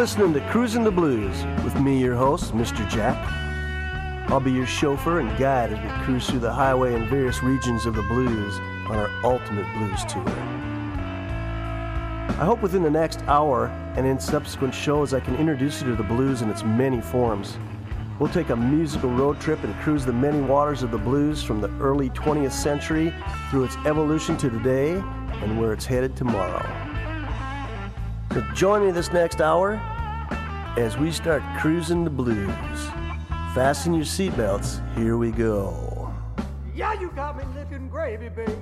listening to Cruising the Blues with me, your host, Mr. Jack. I'll be your chauffeur and guide as we cruise through the highway in various regions of the blues on our ultimate blues tour. I hope within the next hour and in subsequent shows I can introduce you to the blues in its many forms. We'll take a musical road trip and cruise the many waters of the blues from the early 20th century through its evolution to today and where it's headed tomorrow. So join me this next hour as we start cruising the blues. Fasten your seatbelts, here we go. Yeah, you got me licking gravy, baby.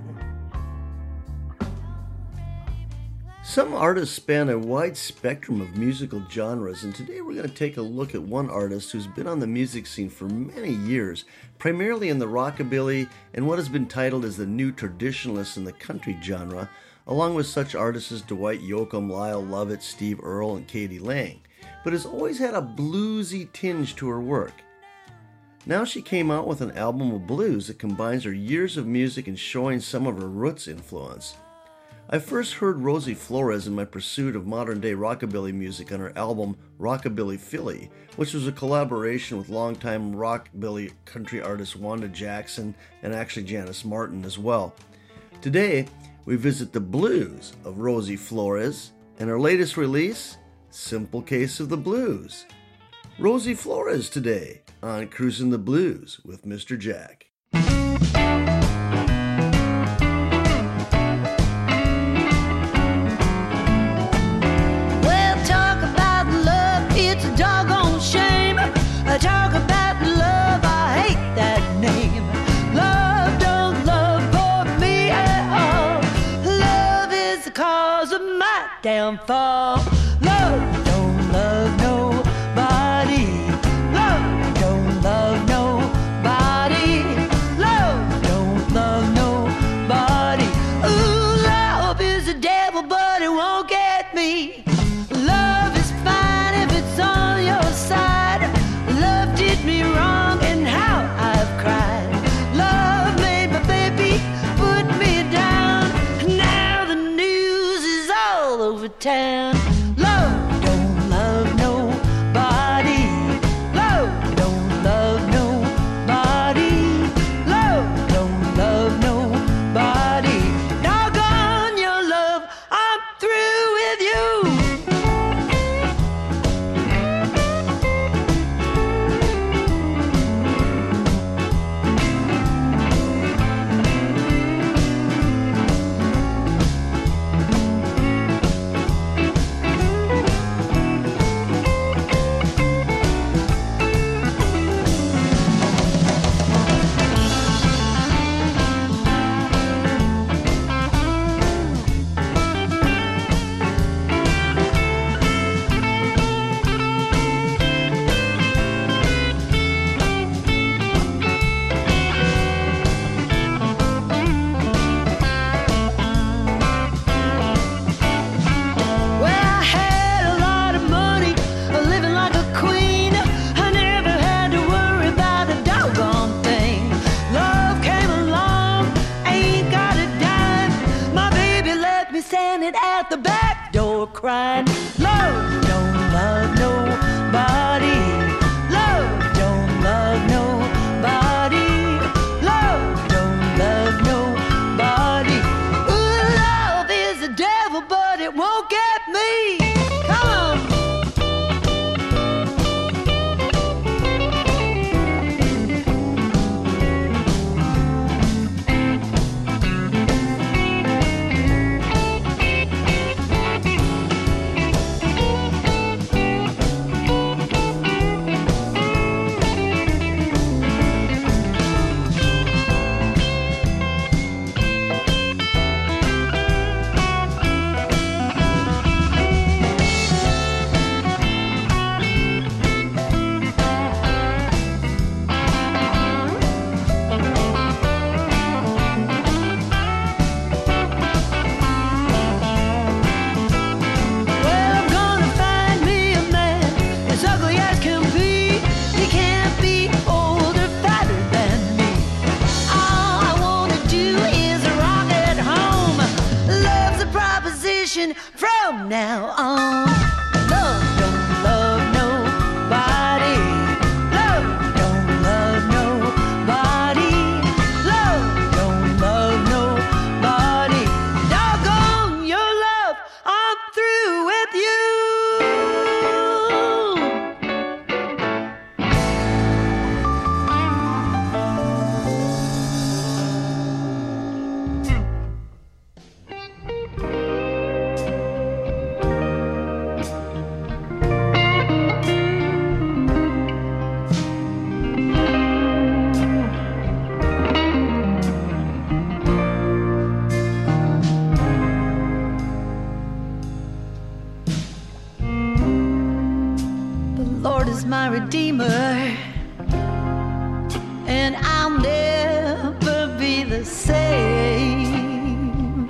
Some artists span a wide spectrum of musical genres, and today we're going to take a look at one artist who's been on the music scene for many years, primarily in the rockabilly and what has been titled as the new traditionalists in the country genre, along with such artists as Dwight Yoakam, Lyle Lovett, Steve Earle, and K.D. Lang, but has always had a bluesy tinge to her work. Now she came out with an album of blues that combines her years of music and showing some of her roots influence. I first heard Rosie Flores in my pursuit of modern-day rockabilly music on her album Rockabilly Philly, which was a collaboration with longtime rockabilly country artist Wanda Jackson and actually Janice Martin as well. Today, we visit the blues of Rosie Flores and her latest release, Simple Case of the Blues. Rosie Flores today on Cruising the Blues with Mr. Jack. Well, talk about love, it's a doggone shame. Talk about love, I hate that name. Love don't love for me at all. Love is the cause of my downfall. Love don't love nobody. Love don't love nobody. Love don't love nobody. Ooh, love is the devil, but it won't get me. Love is fine if it's on your side. Love did me wrong and how I've cried. Love made my baby put me down. Now the news is all over town. Love don't love nobody. Love don't love nobody. Love don't love nobody. Doggone your love, I'm through with you. Well, I had a lot of money, living like a queen. I never had to worry about a doggone thing. Love came along, ain't got a dime. My baby left me standing at the back door crying. Love don't love nobody. Love don't love nobody. Love don't love nobody. Ooh, love is the devil, but it won't get me. Come on. Well, I'm gonna find me a man as ugly as can be. He can't be older, fatter than me. All I wanna do is rock at home. Love's a proposition from now on. Love Lord is my Redeemer, and I'll never be the same.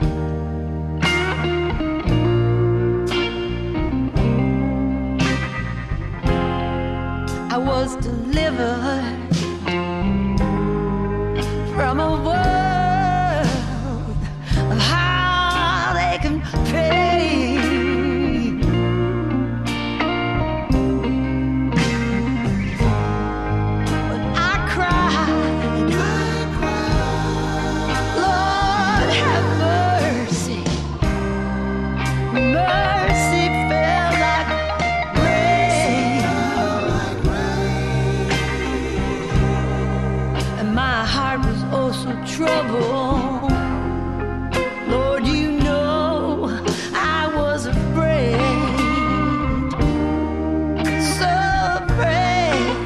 I was delivered from a world of heartache and pain. But I cried, Lord have mercy. Mercy fell like rain, and my heart was oh so troubled. Lord, you know I was afraid, so afraid.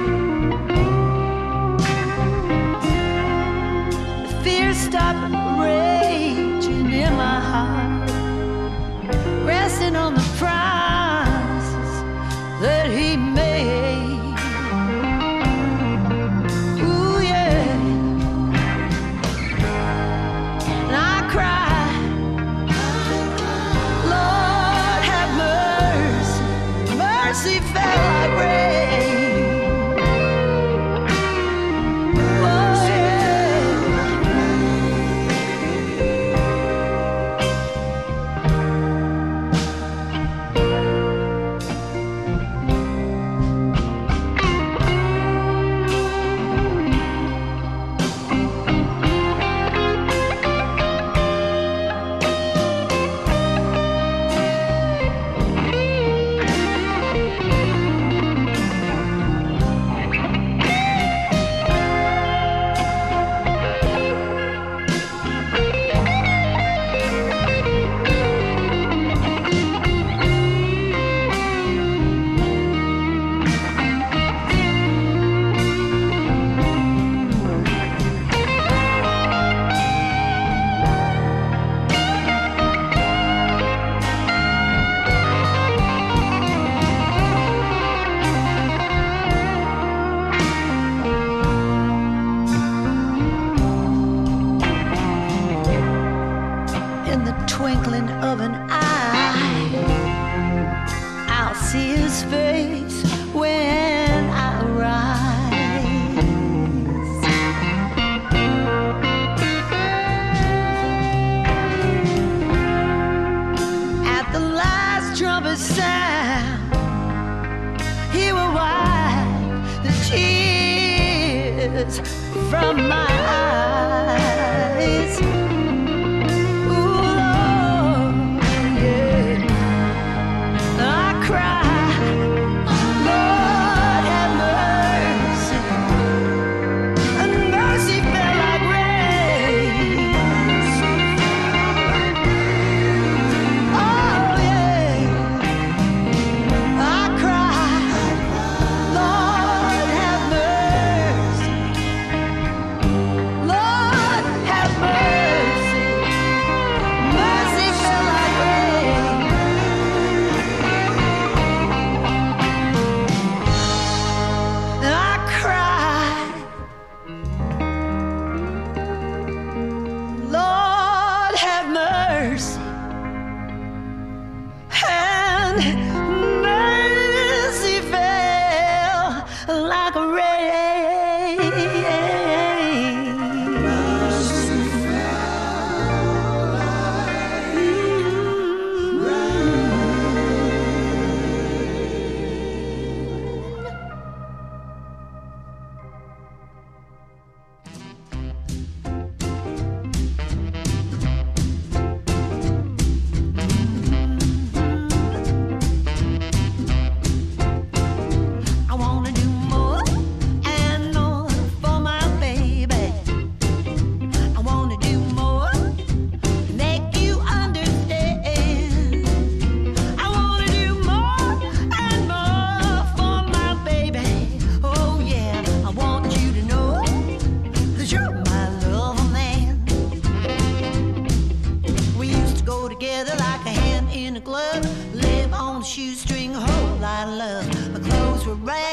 Fear stopped raging in my heart, resting on the promises that He made. Ooh, yeah. And I cried, Lord have mercy. Mercy fell like rain. Oh, yeah. In the twinkling of an eye, I'll see His face when I rise. At the last trumpet sound, He will wipe the tears from my eyes. Lord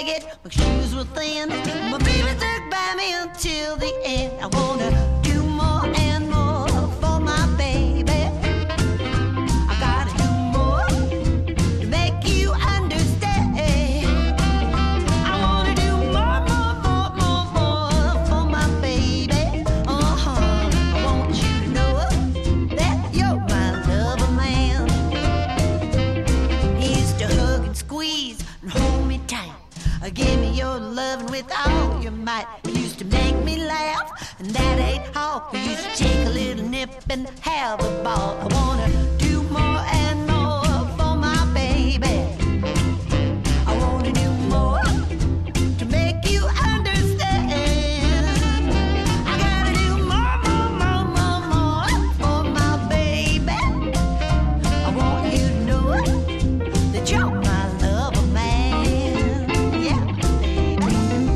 ragged, my shoes were thin. My baby stuck by me until the end. I wanna do more and more for my baby. I gotta do more to make you understand. I wanna do more for my baby. I want you to know that you're my lover man. He used to hug and squeeze and hold me tight. Give me your loving with all your might. You used to make me laugh, and that ain't all. You used to take a little nip and have a ball. I wanna do more and more for my baby. I wanna do more to make you understand. I gotta do more for my baby. I want you to know that you're my lover man. Yeah, baby.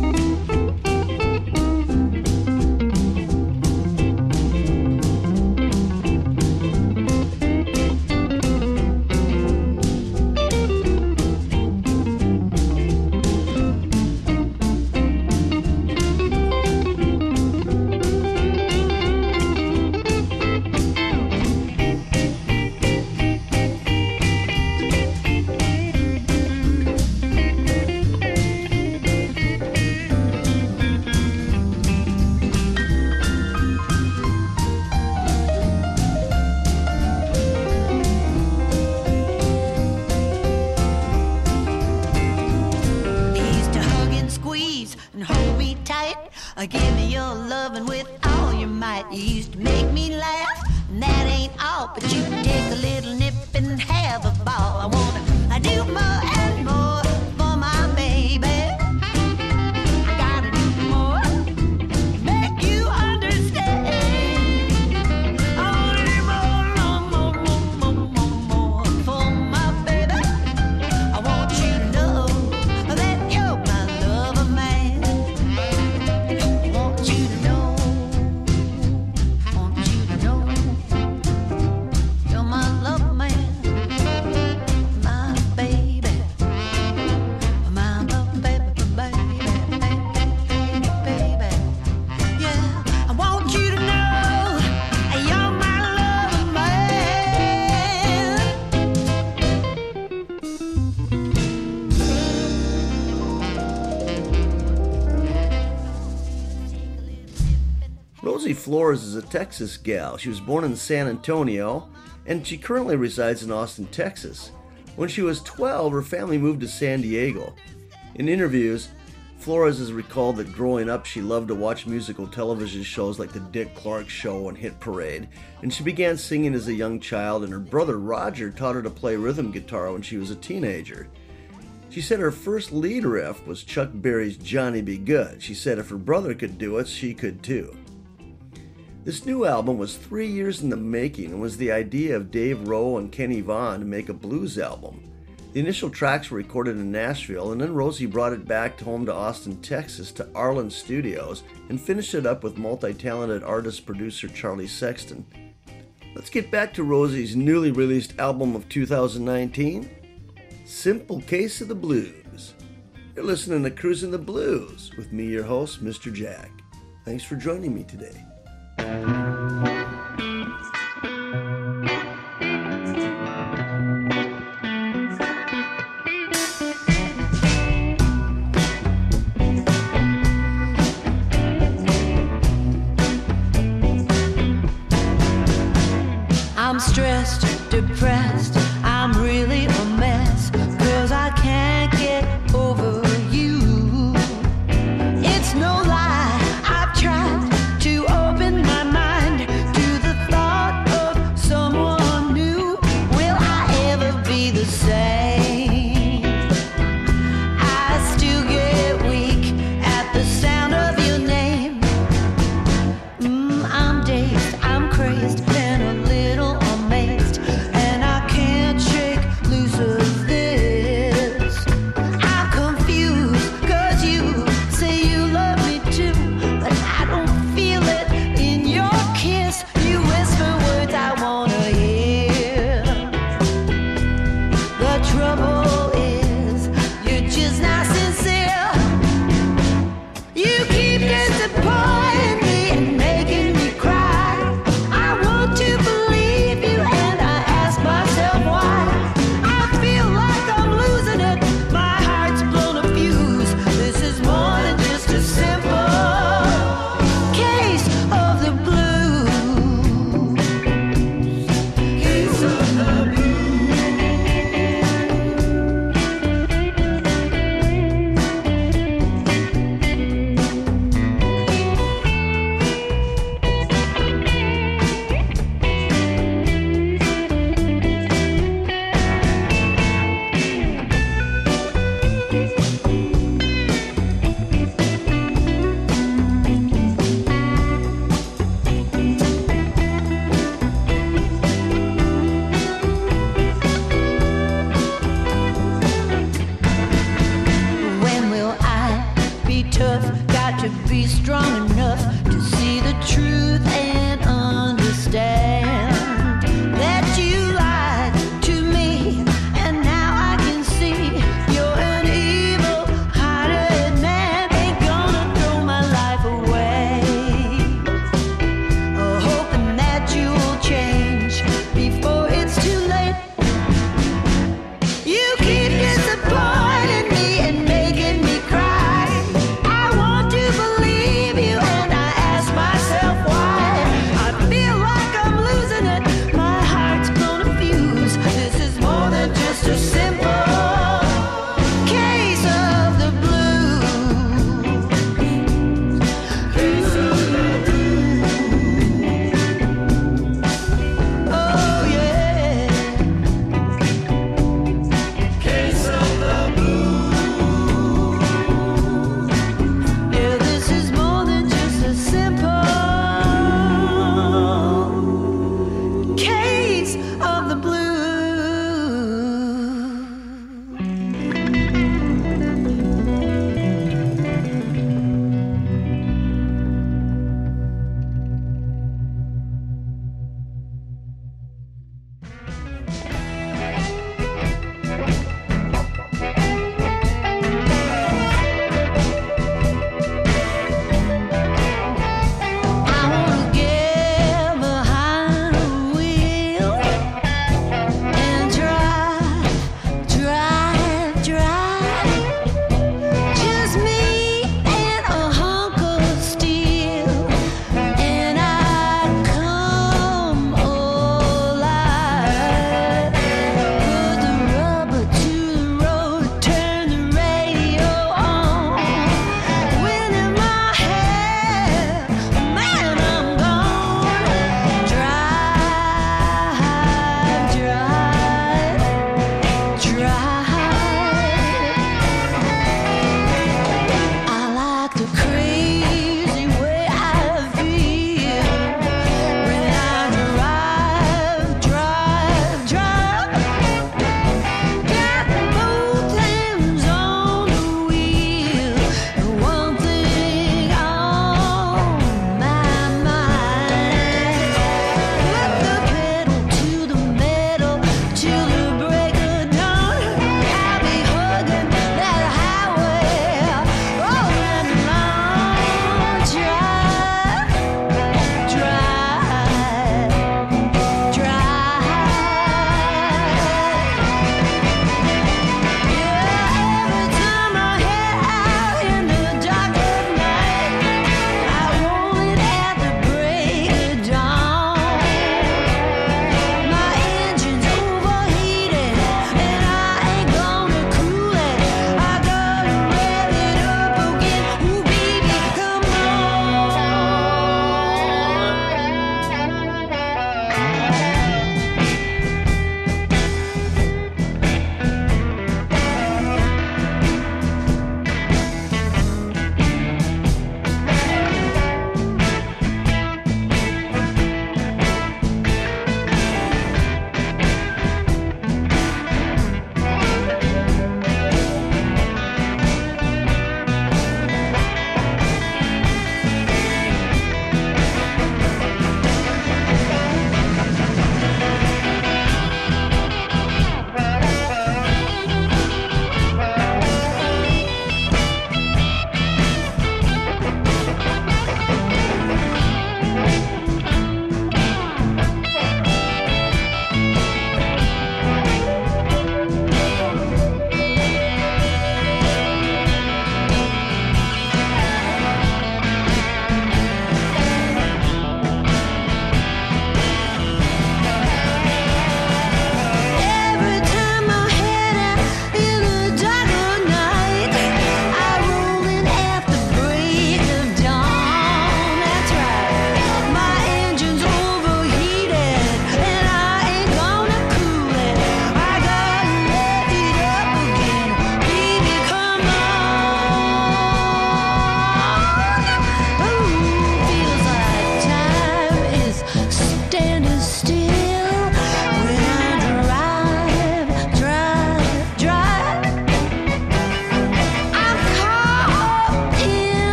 He used to hug and squeeze and hold me tight. Give me your loving with all your might. You used to make me laugh, and that ain't all. But you take a little nip and have a ball. I wanna do more and more for my baby. I gotta do more, make you understand. I wanna do more for my baby. I want you to know that you're my lover man. I want you to know, you're my lover man. My baby, my love baby, baby. Yeah, I want you to know you're my lover man. Rosie Flores is a Texas gal. She was born in San Antonio, and she currently resides in Austin, Texas. When she was 12, her family moved to San Diego. In interviews, Flores has recalled that growing up she loved to watch musical television shows like The Dick Clark Show and Hit Parade, and she began singing as a young child, and her brother Roger taught her to play rhythm guitar when she was a teenager. She said her first lead riff was Chuck Berry's Johnny Be Good. She said if her brother could do it, she could too. This new album was 3 years in the making and was the idea of Dave Rowe and Kenny Vaughan to make a blues album. The initial tracks were recorded in Nashville, and then Rosie brought it back home to Austin, Texas to Arlen Studios and finished it up with multi-talented artist-producer Charlie Sexton. Let's get back to Rosie's newly released album of 2019, Simple Case of the Blues. You're listening to Cruising the Blues with me, your host, Mr. Jack. Thanks for joining me today. I'm stressed, depressed, I'm really a mess, 'cause I can't get over you. It's no lie, I've tried to open my mind to the thought of someone new. Will I ever be the same? I still get weak at the sound of your name. I'm dazed, I'm crazed, and a little amazed, and I can't tough, got to be strong enough to see the truth and understand that you lied to me, and now I can see you're an evil-hearted man. Ain't gonna throw my life away, hoping that you'll change before it's too late. You keep disappointing me and making me cry. I want to believe you.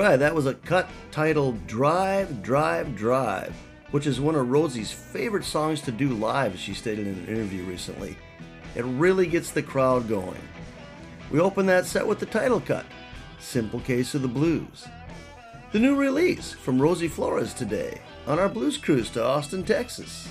right, that was a cut titled Drive, Drive, Drive, which is one of Rosie's favorite songs to do live, as she stated in an interview recently. It really gets the crowd going. We open that set with the title cut, Simple Case of the Blues. The new release from Rosie Flores today on our blues cruise to Austin, Texas.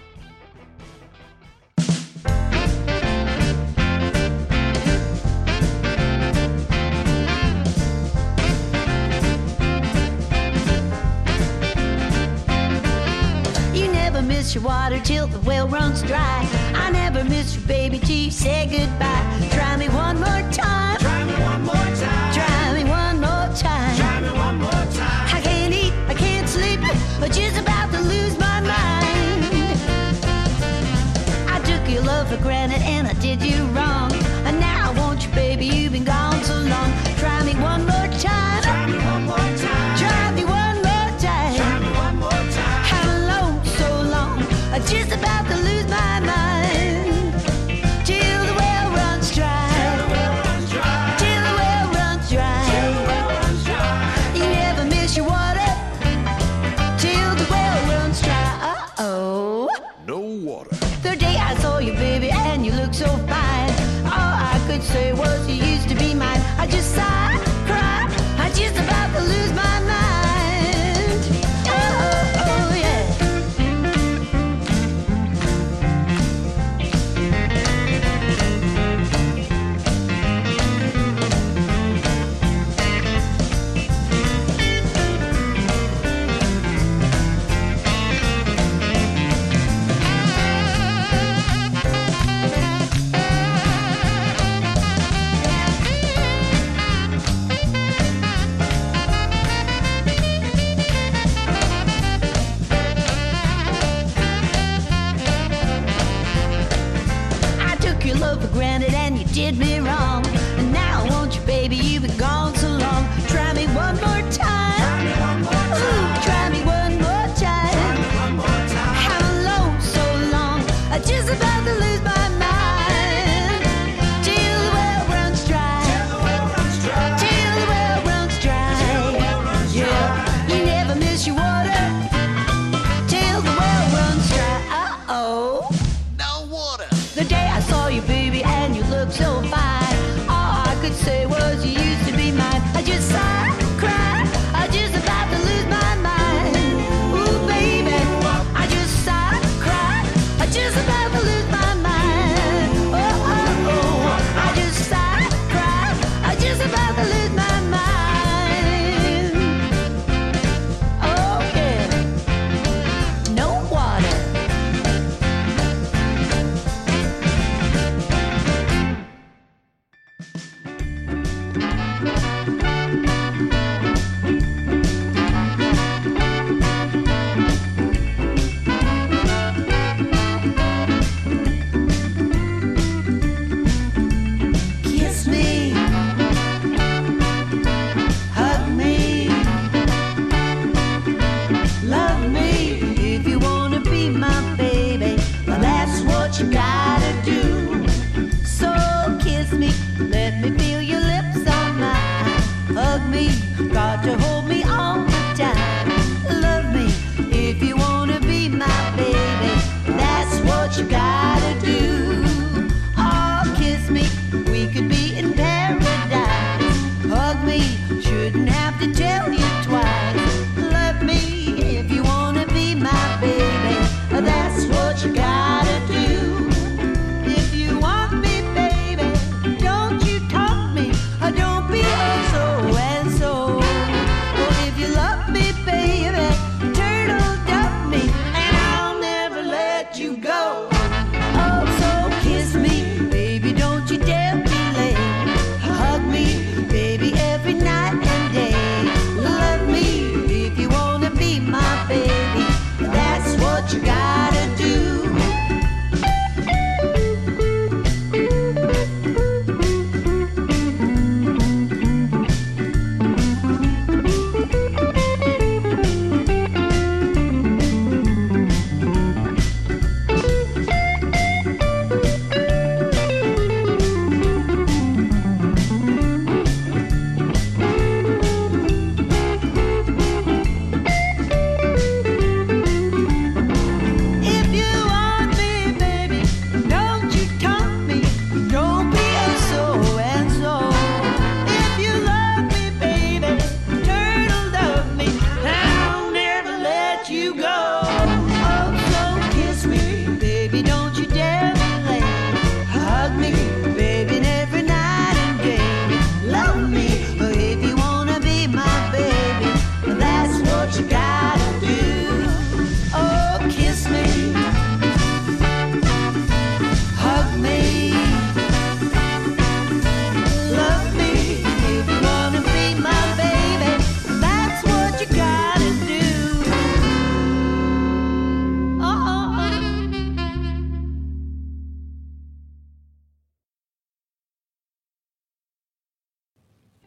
Miss your water till the well runs dry. I never miss you, baby, till you say goodbye. Try me one more time. Try me one more time. Try me one more time. Try me one more time. I can't eat, I can't sleep, I'm just about to lose my mind. I took your love for granted and I did you wrong. And now I want you, baby, you've been gone so long. Try me one more time. Try me one more time. Try me one more time. Try me one more time. I'm alone so long, I'm just about to lose my mind. Till the well runs dry. Till the well runs dry. Till the well runs dry. Till the well runs dry. You never miss your water till the well runs dry. Uh-oh. No water. The day I saw you, baby, and you looked so fine. All I could say was you used to be mine. I just sighed, cried, I'm just about to lose my mind. Oh, yeah. I took your love for granted and you did me wrong. And now I want you, baby, you've been gone so long. Try me one more time. Try me one more time. Ooh, try me one more time. Try me one more time. I'm alone so long, I'm just about to lose my mind. Till the well runs dry. Till the well runs dry. Till the well runs dry. Till the well runs Yeah, dry. you never miss your water till the well runs dry. Uh-oh. No water. The day I saw you, baby, and you looked so fine. All I could say was you used to be mine. I just sighed, cried,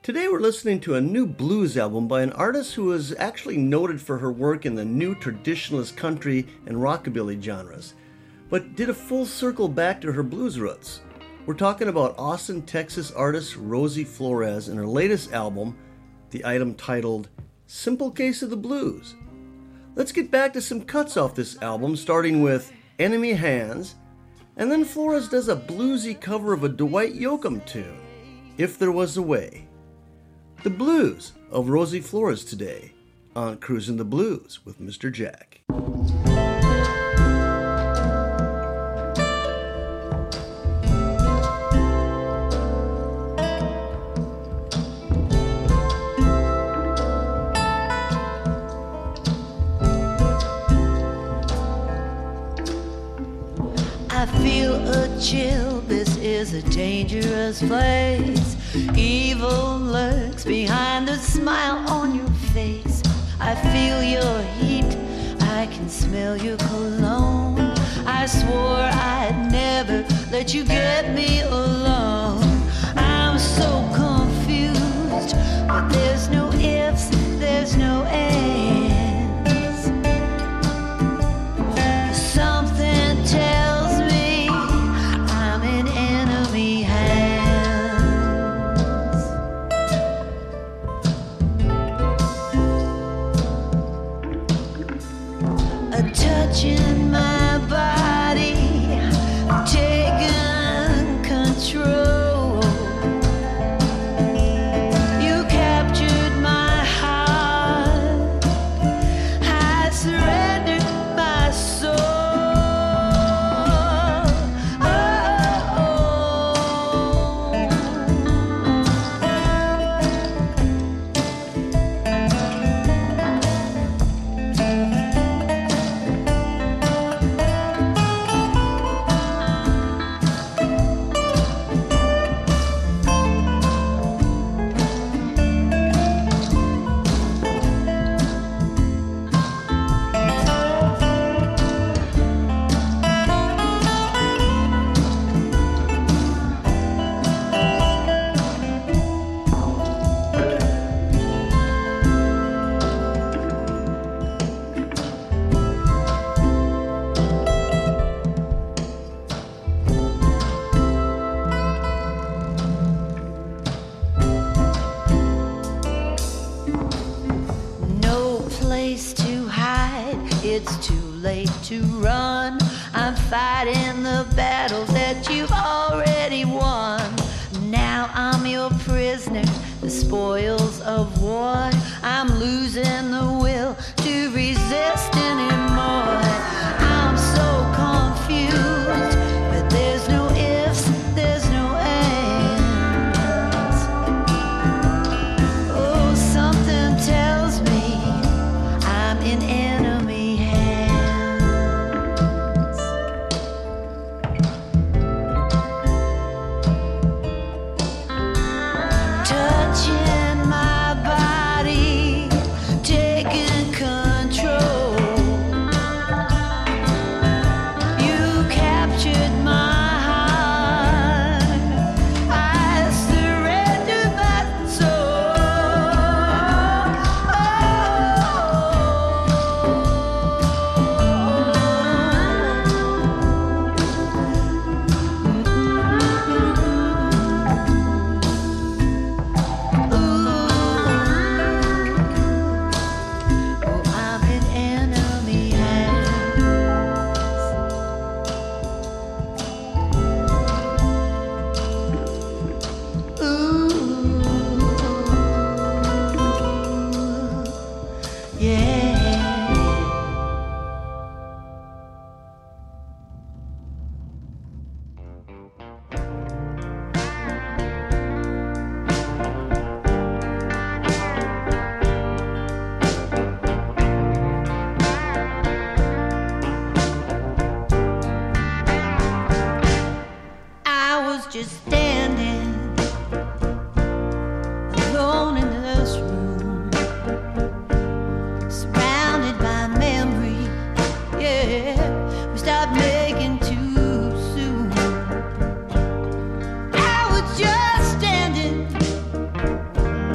Today we're listening to a new blues album by an artist who is actually noted for her work in the new traditionalist country and rockabilly genres, but did a full circle back to her blues roots. We're talking about Austin, Texas artist Rosie Flores and her latest album, the item titled Simple Case of the Blues. Let's get back to some cuts off this album, starting with Enemy Hands, and then Flores does a bluesy cover of a Dwight Yoakam tune, If There Was a Way. The blues of Rosie Flores today on Cruising the Blues with Mr. Jack. I feel a chill, this is a dangerous place. Evil lurks behind the smile on your face. I feel your heat, I can smell your cologne. I swore I'd never let you get me alone. I'm so confused, but there's no ifs, there's no ends. Something tells me I'm in enemy hands. A touch in my body, taking control. You captured my heart, I surrendered my soul. No place to hide, it's too late to run. I'm fighting the battles that you've already won. Now I'm your prisoner, the spoils of war. I'm losing the will to resist anymore. I'm so confused, but there's no ifs, there's no ends. Oh, something tells me I'm in enemy hands. Touching my body, taking control. You captured my heart, I surrendered my I'm in enemy hands. Yeah. I was just standing alone in this room, surrounded by memory. Yeah, we stopped making too soon. I was just standing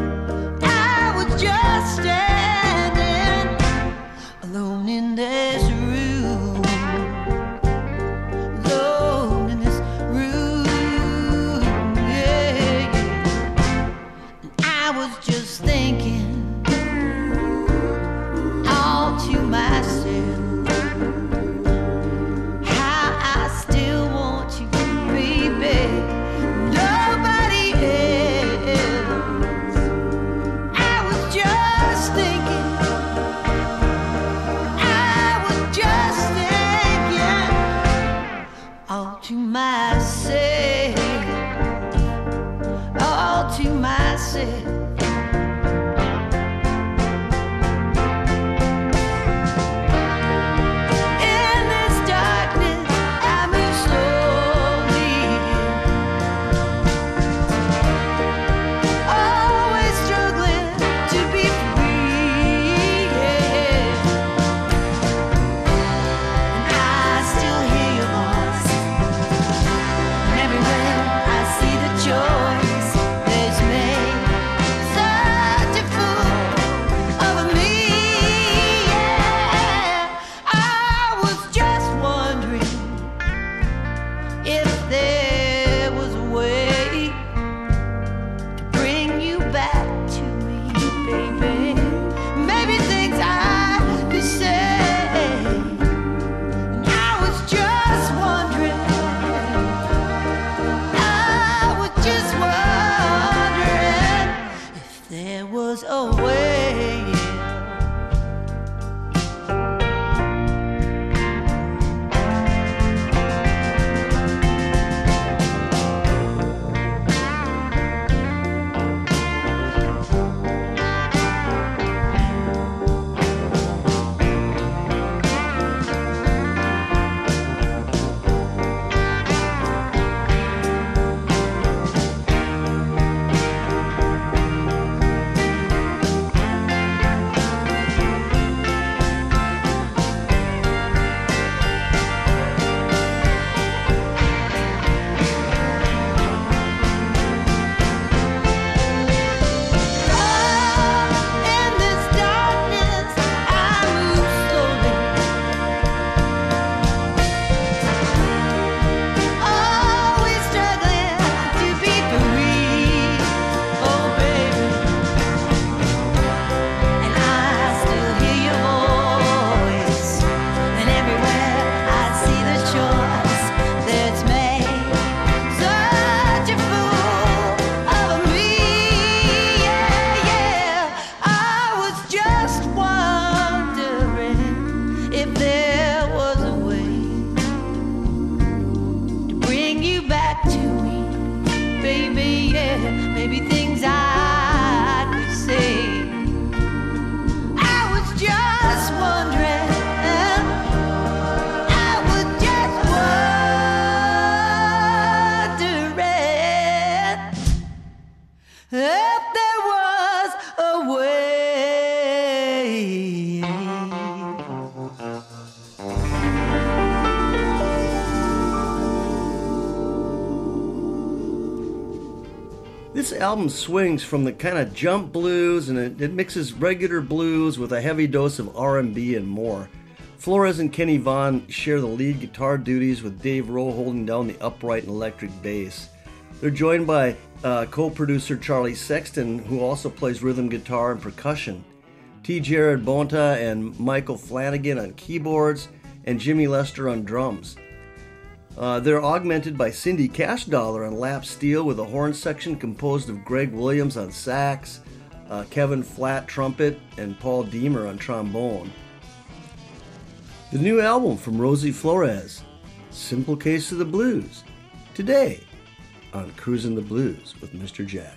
maybe, yeah, maybe things I could say. I was just wondering, I was just wondering if there was a way. This album swings from the kind of jump blues, and it mixes regular blues with a heavy dose of R&B and more. Flores and Kenny Vaughan share the lead guitar duties, with Dave Rowe holding down the upright and electric bass. They're joined by co-producer Charlie Sexton, who also plays rhythm guitar and percussion, T. Jared Bonta and Michael Flanagan on keyboards, and Jimmy Lester on drums. They're augmented by Cindy Cashdollar on lap steel, with a horn section composed of Greg Williams on sax, Kevin Flatt trumpet, and Paul Deemer on trombone. The new album from Rosie Flores, Simple Case of the Blues, today on Cruisin' the Blues with Mr. Jack.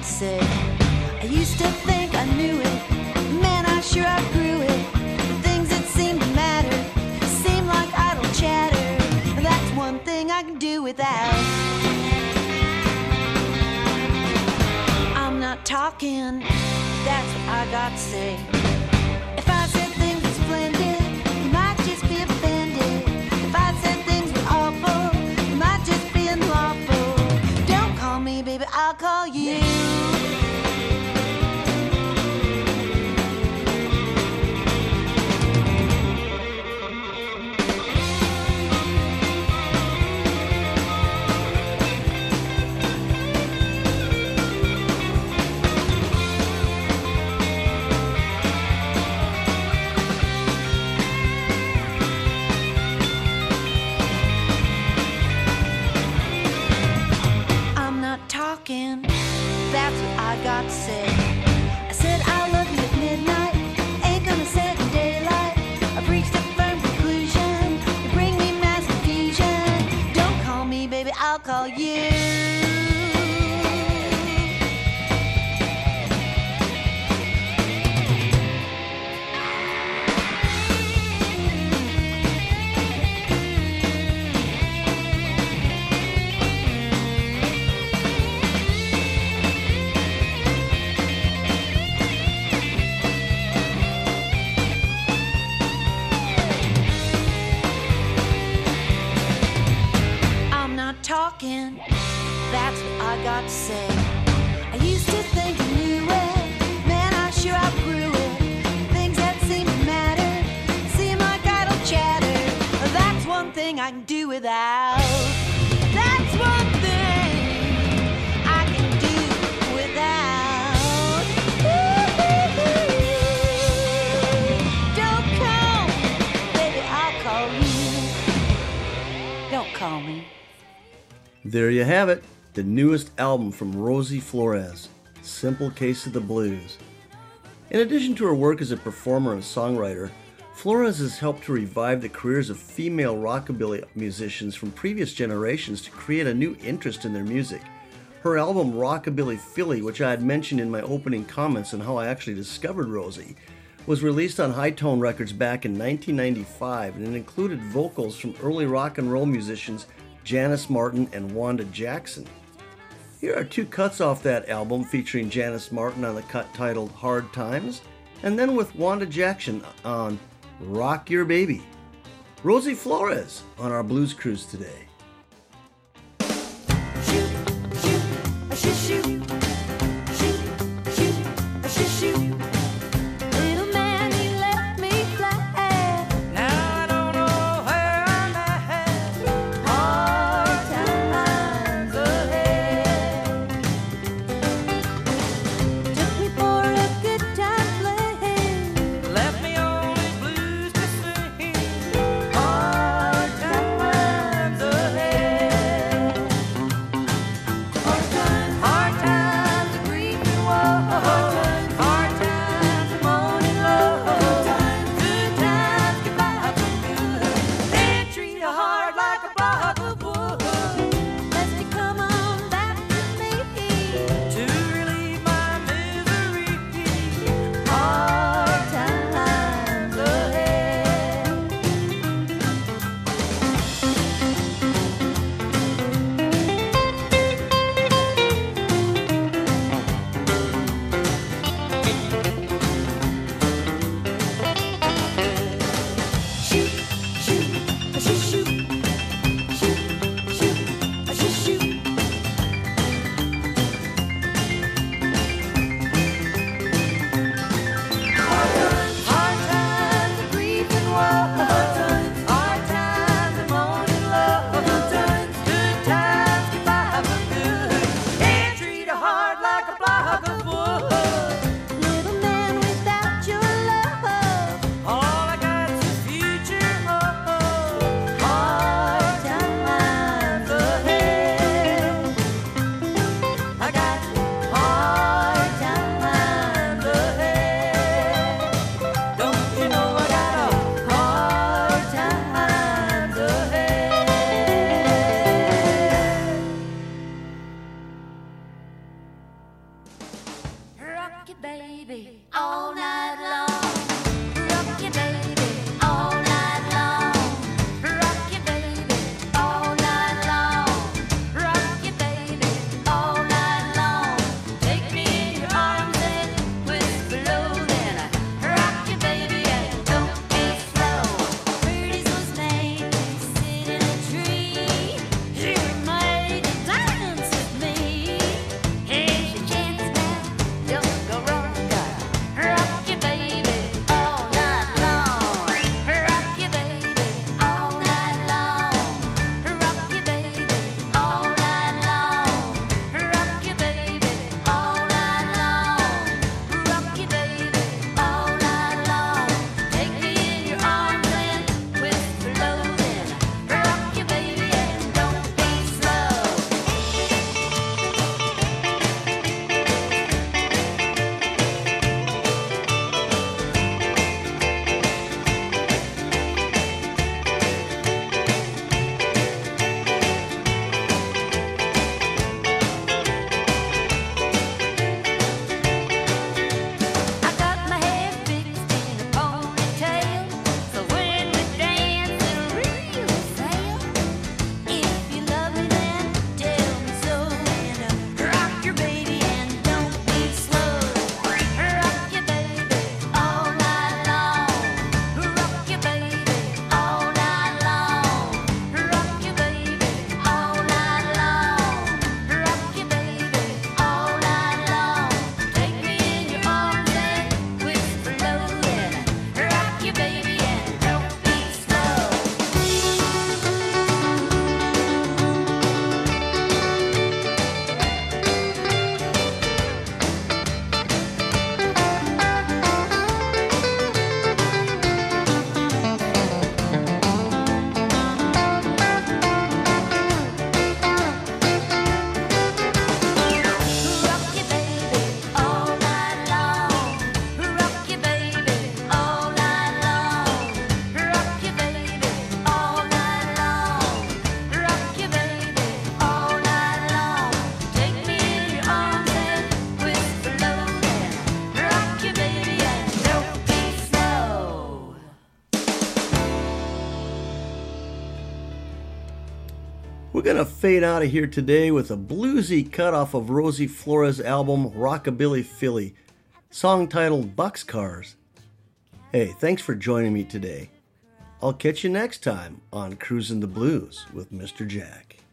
to say. I used to think I knew it, man, I sure outgrew it. The things that seem to matter seem like idle chatter. That's one thing I can do without. I'm not talking, that's what I got to say. If I said things were splendid, you might just be offended. If I said things were awful, you might just be unlawful. Don't call me, baby, I'll call you. That's what I got to say. I said I love you at midnight, ain't gonna say it in daylight. I've reached a firm conclusion, you bring me mass confusion. Don't call me, baby, I'll call you. Talking, that's what I got to say. I used to think I knew it, man, I sure outgrew it. Things that seem to matter seem like idle chatter. That's one thing I can do without. That's one thing I can do without. Don't call, baby, I'll call you. Don't call me. There you have it, the newest album from Rosie Flores, Simple Case of the Blues. In addition to her work as a performer and songwriter, Flores has helped to revive the careers of female rockabilly musicians from previous generations to create a new interest in their music. Her album Rockabilly Philly, which I had mentioned in my opening comments on how I actually discovered Rosie, was released on High Tone Records back in 1995, and it included vocals from early rock and roll musicians Janis Martin and Wanda Jackson. Here are two cuts off that album featuring Janis Martin on the cut titled Hard Times, and then with Wanda Jackson on Rock Your Baby. Rosie Flores on our Blues Cruise today. Shoot, shoot, a shoot, shoot. Shoot, shoot, a shoot, shoot. Little man, he left me flat. Now I don't know where I'm at. Hard times ahead. Took me for a good time playing. Left me only blues to sing. Hard times ahead. Hard times, grief and woe. Hard times baby all night long. Rock you, baby, all night long. Rock you, baby, all night long. Rock you, baby, all night long. Take me in your arms and whisper low, then rock you, baby, and don't be slow. Birdies was made to sit in a tree. She was made to dance with me. Here's your chance now, don't go wrong. Rock you, baby, all night long. Rock you, baby, all night long. Rock you, baby, all night long. Rock you, baby, all night long. Rock you, baby, all night long. Take me in your arms and whisper low, then rock you, baby, and don't be slow. I got my hair fixed in a ponytail, so when we dance it'll really sail. If you love me, then tell me so, and rock your baby and don't be slow. Rock your baby all night long. Rock your baby all night long. Rock your baby all night long. Rock your baby all night long. Take me in your arms and whisper low, then rock your baby and don't be slow. Rock your baby all night long. Rock your baby all night long. Rock your baby all night long. Rock your baby all night long. Take me in your arms and whisper low, then rock your baby and don't be slow. We're going to fade out of here today with a bluesy cut off of Rosie Flores' album Rockabilly Philly, song titled Boxcars. Hey, thanks for joining me today. I'll catch you next time on Cruisin' the Blues with Mr. Jack.